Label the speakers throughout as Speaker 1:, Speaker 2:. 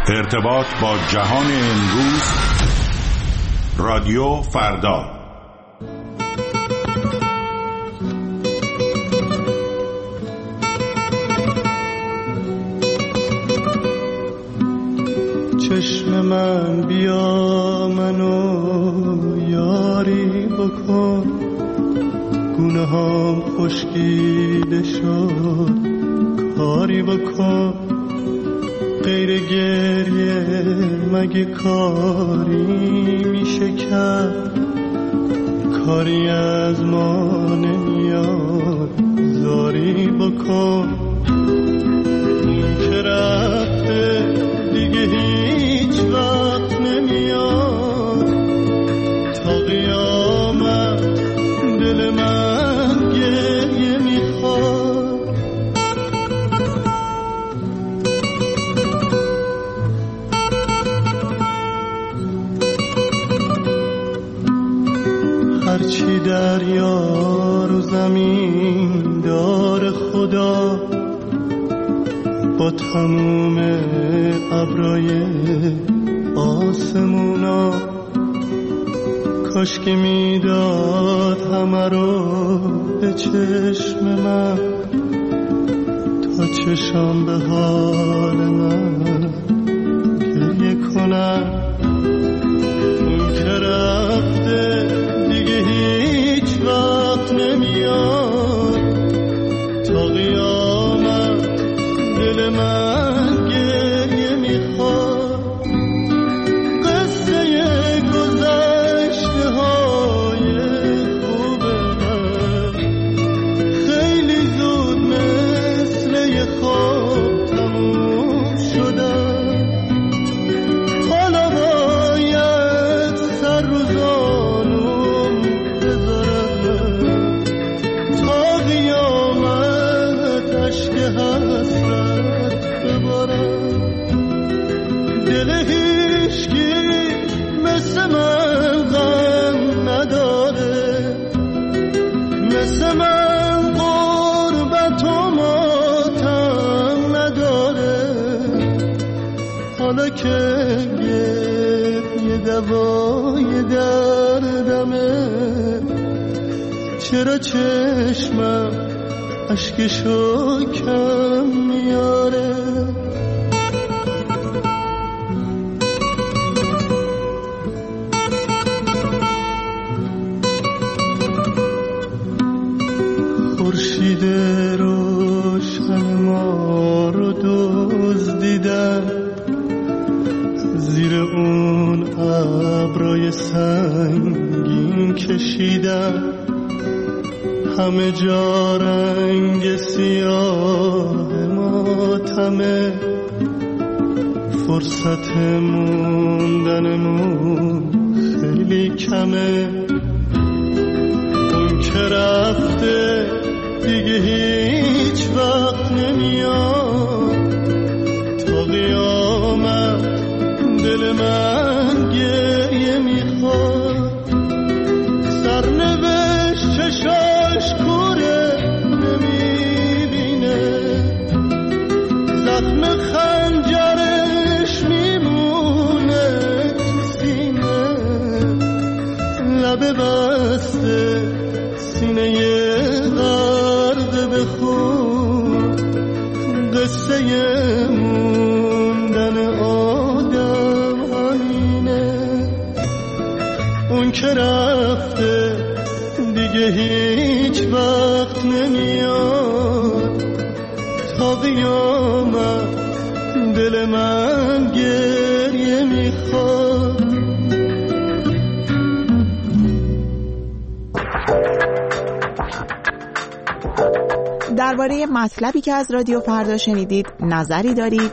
Speaker 1: ارتباط با جهان امروز. رادیو فردا.
Speaker 2: چشم من بیا منو یاری بکن، گناهام خشکیده شد کاری بکن، غیر گریه مگه کاری میشه کرد، کاری از ما نمیاد زاری بکن، اون که رفته دیگه هیچ وقت نمیاد، تا قیامت دل من گریه میخواد. هرچی دریا رو زمین دار خدا، با تموم ابرای آسمونا، کاش که میداد همه رو به چشم من، تا چشم به حال من گریه کنم. اون که رفته دیگه هیچ وقت نمیاد، تا قیامت دل من گریه میخواد. قصه گذشته های خوب من خیلی زود مثل یه خواب تموم شدن، حالا باید سر رو زانوم بذارم، تا قیامت عشق حسرت ببارم. دل هیچکی مثل من غم نداره، مثل من غربت و ماتم نداره، حالا که یه دوای دردمه، چرا چشمم اشکشو کم میاره. خورشید روشن ما رو دزدیدن، زیر اون ابرای سنگین کشیدن، همه جا رنگ سیاه ماتمه، فرصت موندنمون خیلی کمه. اون که رفته دیگه هیچ وقت نمیاد، تا قیامت دل من گریه میخواد. سرنوشت چشاش کوره نمیبینه، زخم خنجرش میمونه تو سینه، لب بسته سینه غرق به خون، قصه موندن آدم همینه. اون که رفته دیگه هیچ وقت نمیاد، تا قیامت دل من گریه میخواد.
Speaker 3: درباره مطلبی که از رادیو فردا شنیدید نظری دارید؟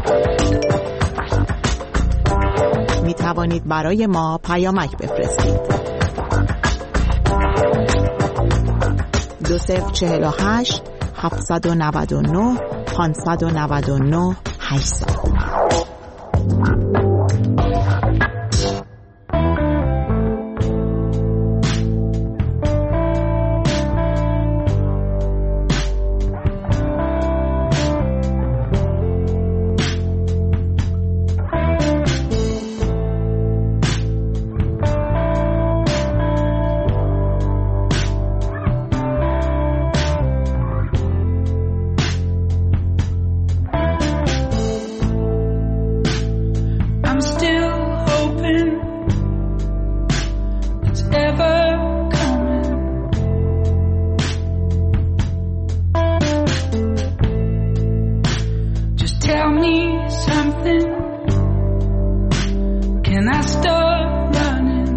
Speaker 3: می توانید برای ما پیامک بفرستید. 2048 799 599 800.
Speaker 4: something? Can I start running?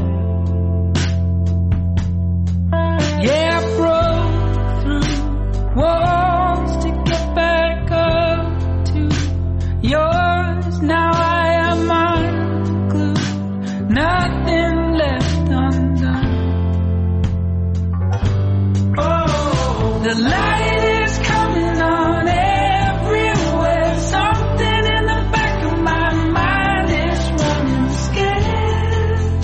Speaker 4: Yeah, I broke through walls to get back up to yours. Now I am unglued, nothing left undone. Oh, the light is coming on everywhere. Something in the back of my mind is running scared.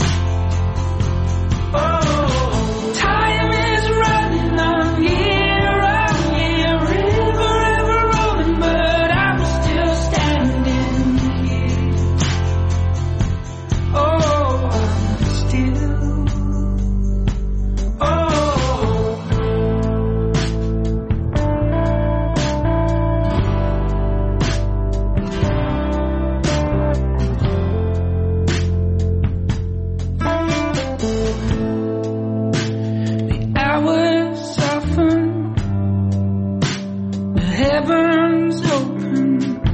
Speaker 4: Oh, time is running on year, river ever rolling, but I'm still standing here. Oh, I'm still. Oh. The hours soften, the heavens open.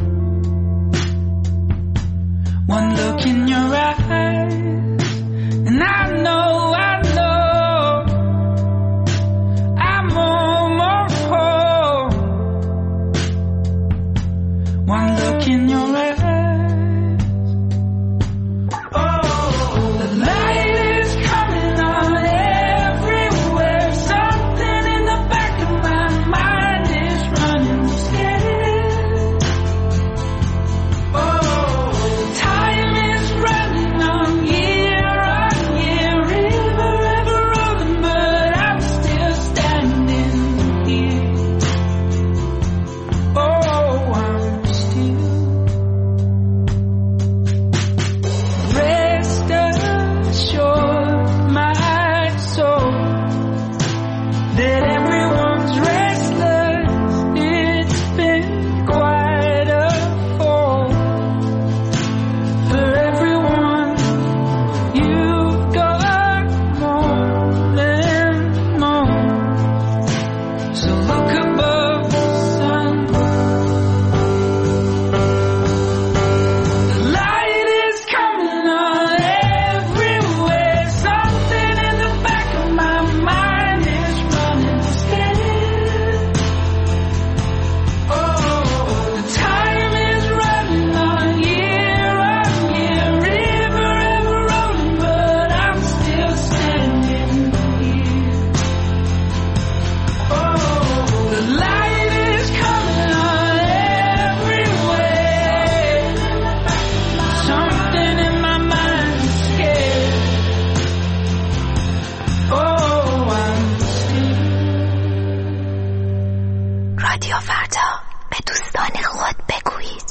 Speaker 4: One look in your eyes, and I know I'm almost home. One look in your eyes. Oh, the light is coming on everywhere. Something in the back of my mind is running scared. Oh, time is running on year, river ever rolling, but I'm still standing here. Oh, I'm still. Rest assured, my soul, that everyone's restless. It's been quite a fall for everyone. You've got more than most, so look above the sun. The light is coming on everywhere. Something in the back of my mind is running scared. Oh, the time is running on year, river ever rolling, but I'm still standing here. Oh, the light is coming on everywhere. Something in my mind is scared. Oh, I'm still.
Speaker 5: رادیو فردا، به دوستان خود بگویید.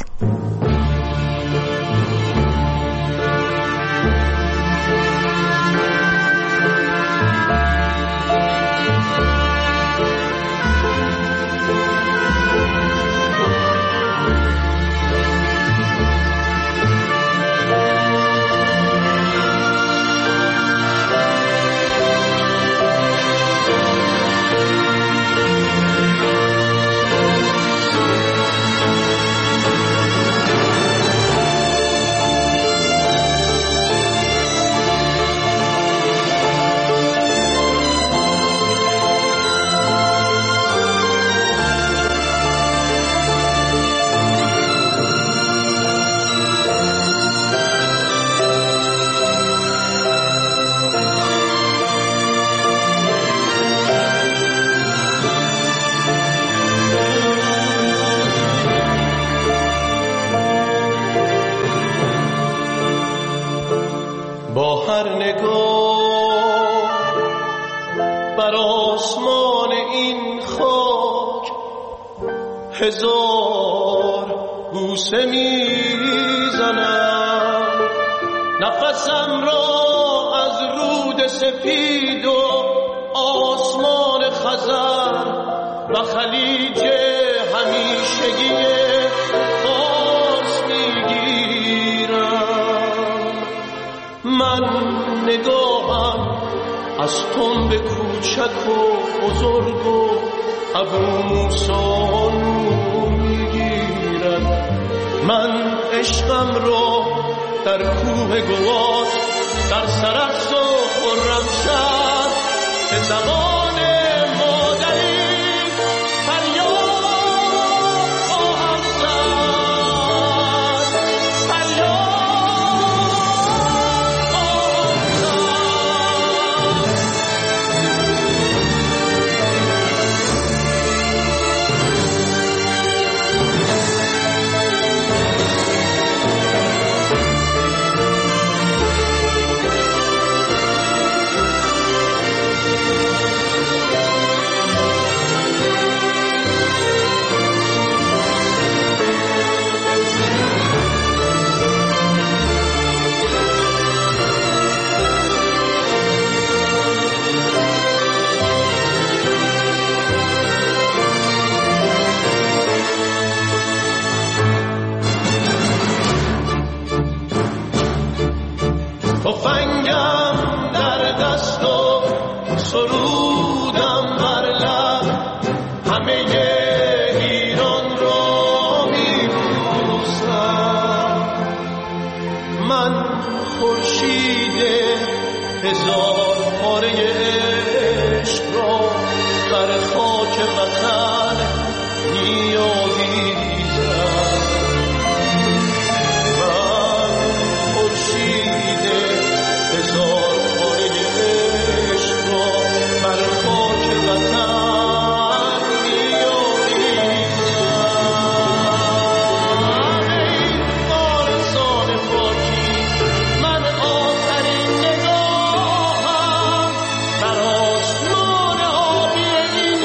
Speaker 2: با هر نگاه بر آسمان این خاک هزار بوسه میزنم. نفسم را از رود سپید و آسمان خزر و خلیج همیشگی فارس میگیرم. من نگاهم از تنب کوچک و بزرگ و ابو موسی میگیرد. من عشقم رو در کوه گوات در سرفز و خرمشهر به زبان مادری فریاد خواهم زد، فریاد خواهم تفنگم در دست و سرودم بر لب، همه ایران را می‌بوسم. من خورشید هزار پاره عشق را در خاک وطن می‌آویزم. من خورشید هزار پاره عشق را بر خاک وطن می‌آویزم. ای وارثان پاکی، من آخرین نگاهم در آسمان آبی این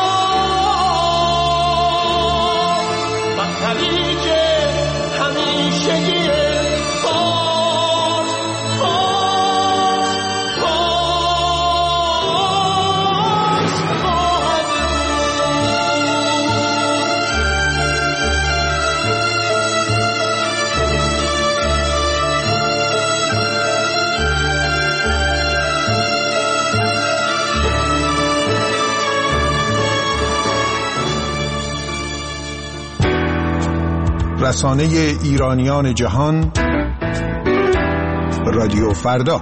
Speaker 2: خاک، برتری که همیشگی
Speaker 6: رسانه ایرانیان جهان، رادیو فردا.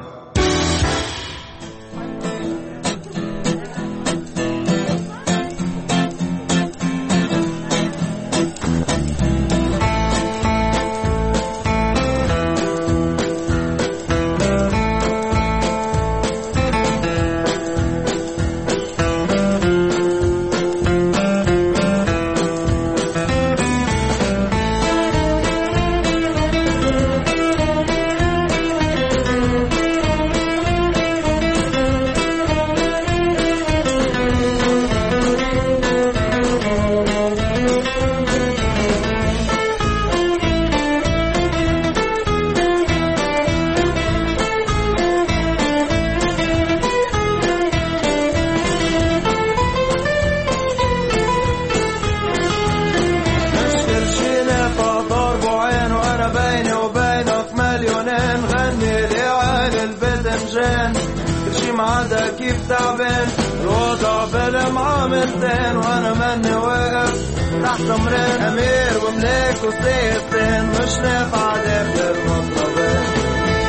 Speaker 7: كيف تعبان الوضع بالمعاملتين وانا مني واقف تحت امرين امير وملك وسيطين مش نافع داخل المطلبين.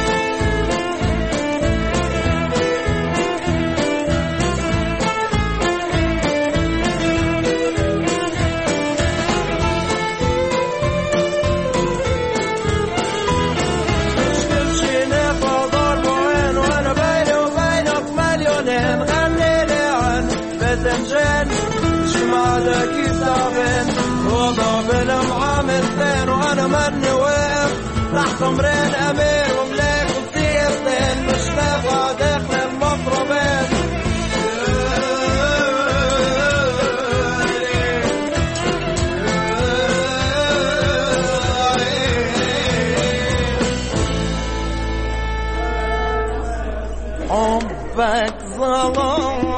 Speaker 7: كيف تعبان وضع بالمعاملتين وانا مني واقف تحت امرين امير وملاك وسيطين مش نافع داخل المطربين. حبك ظلام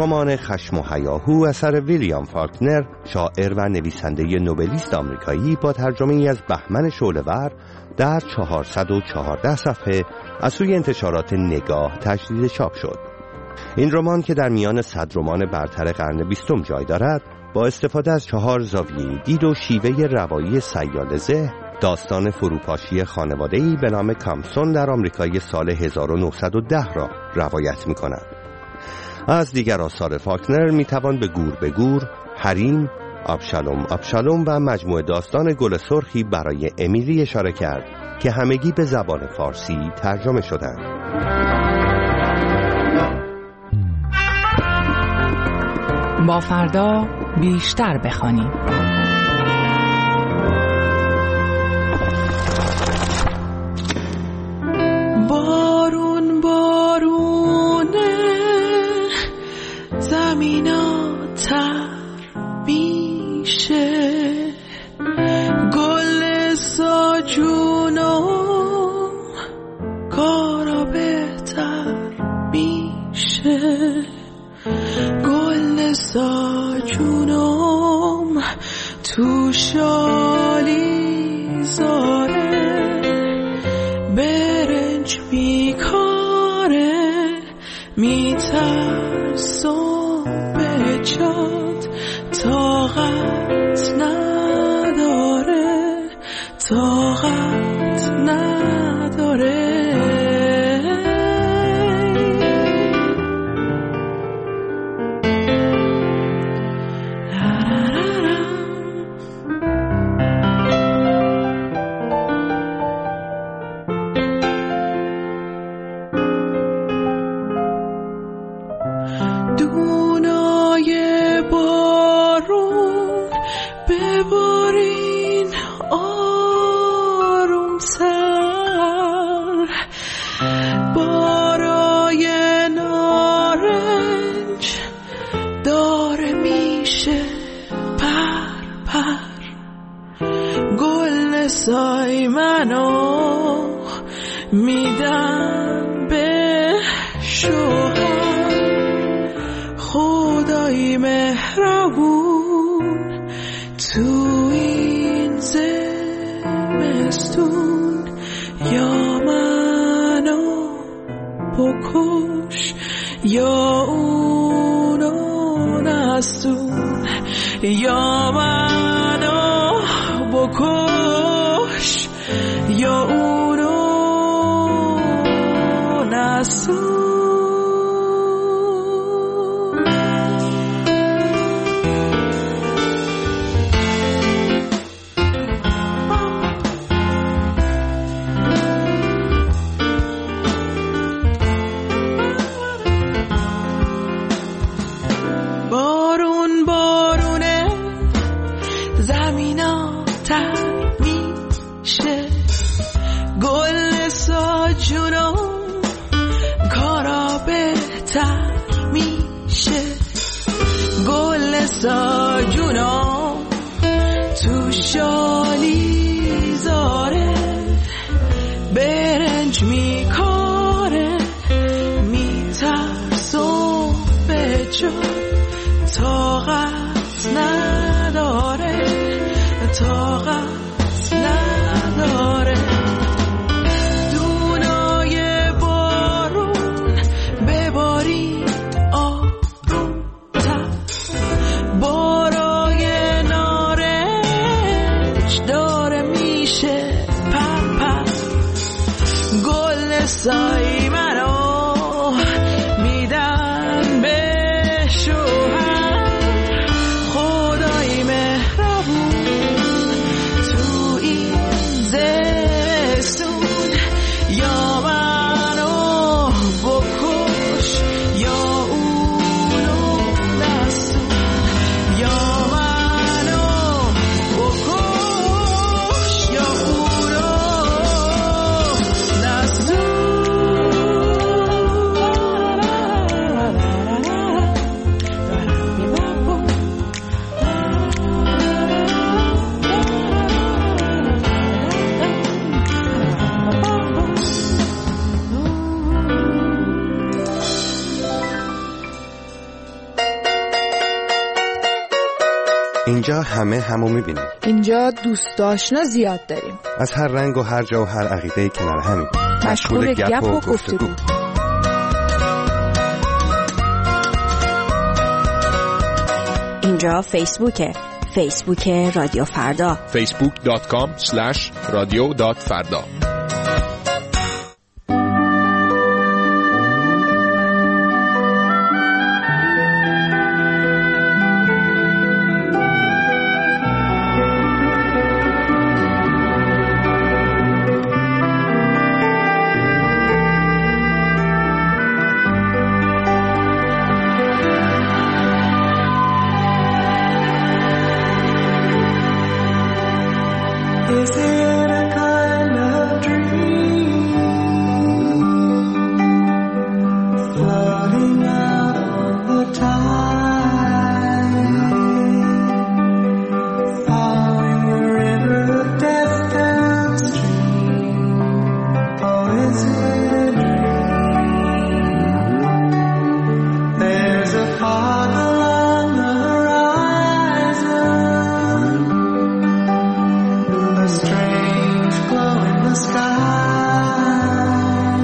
Speaker 8: رمان خشم و هیاهو اثر ویلیام فالکنر، شاعر و نویسنده نوبلیست آمریکایی، با ترجمه‌ای از بهمن شعله‌ور در 414 صفحه از سوی انتشارات نگاه تجدید چاپ شد. این رمان که در میان 100 رمان برتر قرن 20 جای دارد، با استفاده از 4 زاویه دید و شیوه روایی سیال‌ذهن، داستان فروپاشی خانواده‌ای به نام کامسون در آمریکای سال 1910 را روایت می‌کند. از دیگر آثار فالکنر میتوان به گور، حریم، آبشالوم و مجموعه داستان گل سرخی برای امیلی اشاره کرد که همگی به زبان فارسی ترجمه شدند.
Speaker 9: با فردا بیشتر بخوانیم.
Speaker 2: بارونه زمینا تر میشه، گل ساجونم کارا بهتر میشه، گل ساجونم تو شالی زاره برنج میکاره، میترسم به جات طاقت نداره، طاقت نداره. دونای بارون ببارین آرومتر، بارای نارنج داره میشه پر پر، گل سای منو میدم به شوهر، خدای مهربون تو این زمستون، یا منو بکش یا اونو نستون، یا منو بکش یا اونو نستون. بارون بارونه زمینا تر میشه، گل ساجونم کارا بهتر میشه، گل ساجونم تو شالی زاره برنج میکاره، میترسم به جا طاقت نداره، طاقت نداره. دونای بارون ببارید آرومتر، بارای نارنج داره میشه پر پر، گل سای منو میدن به شوهر، خدای مهربون تو این زمستون، یا منو بکش یا اونو نستون، یا منو بکش یا اونو نستون.
Speaker 8: اینجا همه همو میبینیم.
Speaker 10: اینجا دوست آشنا زیاد داریم.
Speaker 8: از هر رنگ و هر جا و هر عقیده کنار همین.
Speaker 10: مشغول گپ و گفتگو.
Speaker 5: اینجا فیسبوک رادیو فردا.
Speaker 11: facebook.com/radio.farda.
Speaker 2: Is it a kind of dream floating out on the tide, following the river of death downstream? Or is it a dream? There's a fog along the horizon, a strange glow in the sky,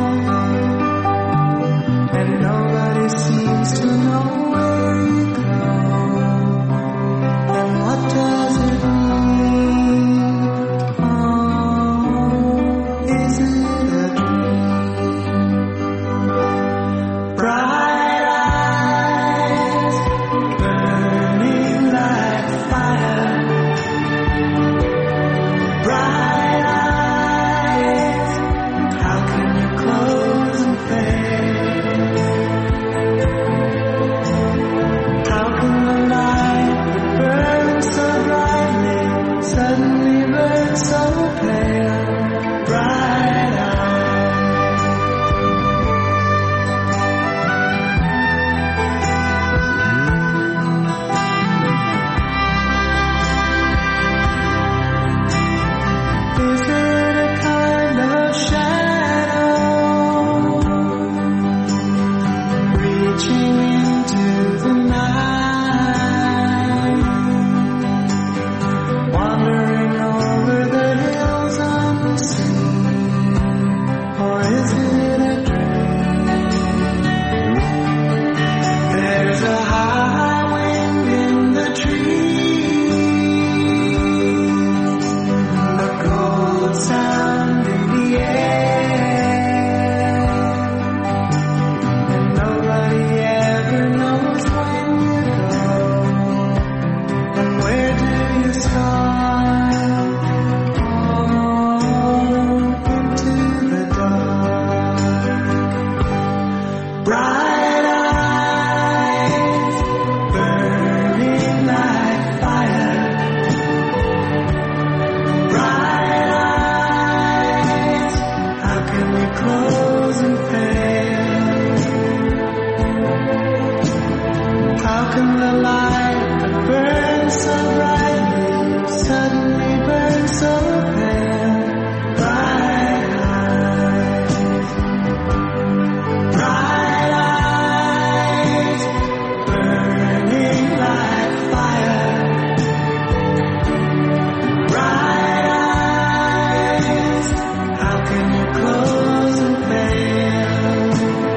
Speaker 2: and nobody seems to know where you go. And what does it mean? Oh, is it a dream? Bright eyes burning like fire, bright eyes, how can you close and fade? How can the light that burns so brightly suddenly burn so pale? Bright eyes. Is it a kind of shadow reaching into the night, wandering over the hills unseen? Or is it a dream? There's a high wind in the trees, a cold sound in the air, and nobody ever knows when you go, and where do you start? Oh, into the dark. Bright eyes burning like fire, bright eyes, how can we close and fail? How can the light that burns so brightly suddenly burn so pale? Bright eyes, bright eyes, burning like fire, bright eyes, how can you close and fail?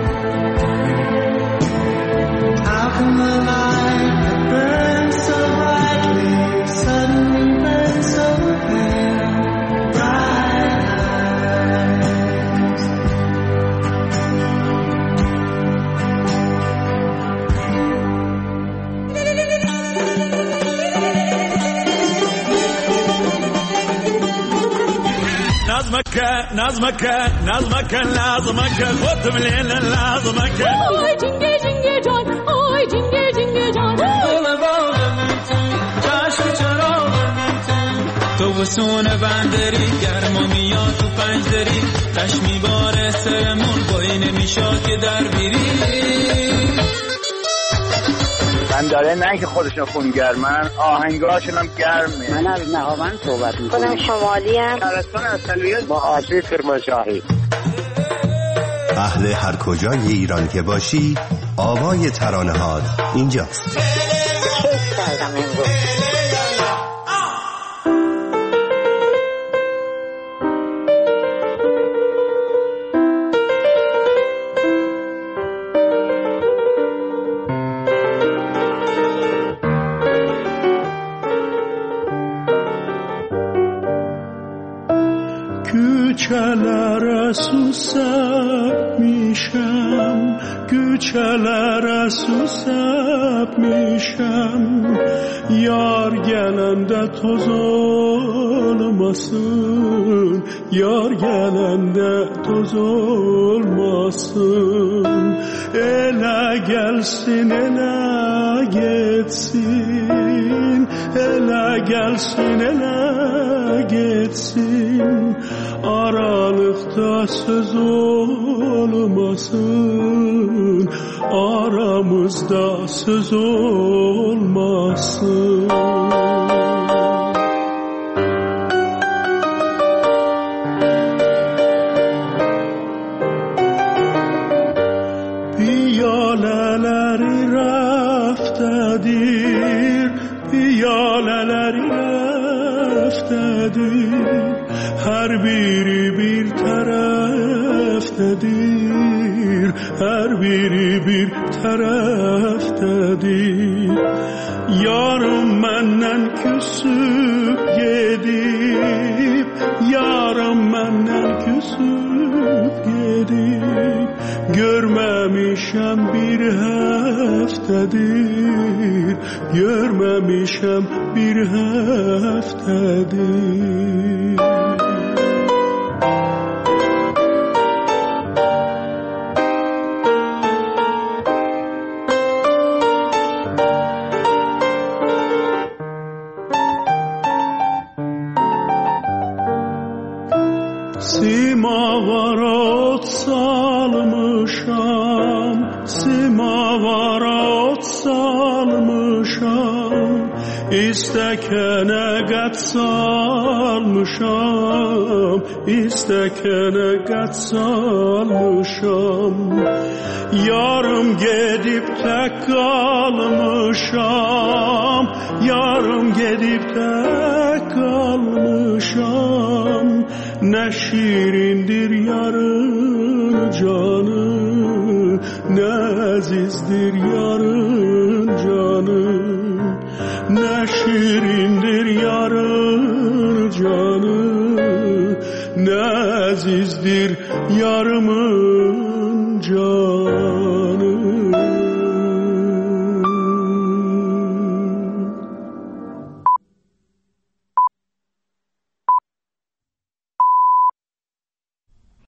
Speaker 2: How can the light that burns so brightly suddenly burn so pale? Bright eyes.
Speaker 7: نظمك لازمك خد من هنا لازمك
Speaker 4: آی جنگه جنگه جان آی جنگه جنگه جان
Speaker 2: چشم چرا تو بسون بندری گرما میاد تو پنجدری تشمی باره سرمون بایی نمیشاد که در بیری
Speaker 12: من داره نه که خودشون خونگرمن آهنگاشون هم گرمه.
Speaker 13: من از نهاوند صحبت میکنم. خودم شمالی ام.
Speaker 12: شهرستان اصلیت با آشی کرمانشاهی.
Speaker 8: اهل هر کجای ایران که باشی آوای ترانه‌هات اینجاست.
Speaker 13: کردم امروز
Speaker 11: Güçelere susapmışam, güçelere susapmışam. Yar gelende toz olmasın, yar gelende toz olmasın. Ele gelsin, ele geçsin, ele gelsin, ele geçsin. Aralıkta söz olmasın, aramızda söz olmasın. Piyaleleri raftedir, piyaleleri raftedir. Her biri bir taraftedir, her biri bir taraftedir. Yarım menden küsüp gidip, yarım menden küsüp gidip. Görmemişem bir heftedir, görmemişem bir heftedir. Simavara ot salmışam, simavara ot salmışam. İstekene gat salmışam, istekene gat salmışam. Yarım gedip tek kalmışam, yarım gedip tek kalmışam. Ne şirindir yarın canı, ne azizdir yarın canı. Ne şirindir yarın canı, ne azizdir yarımın canı.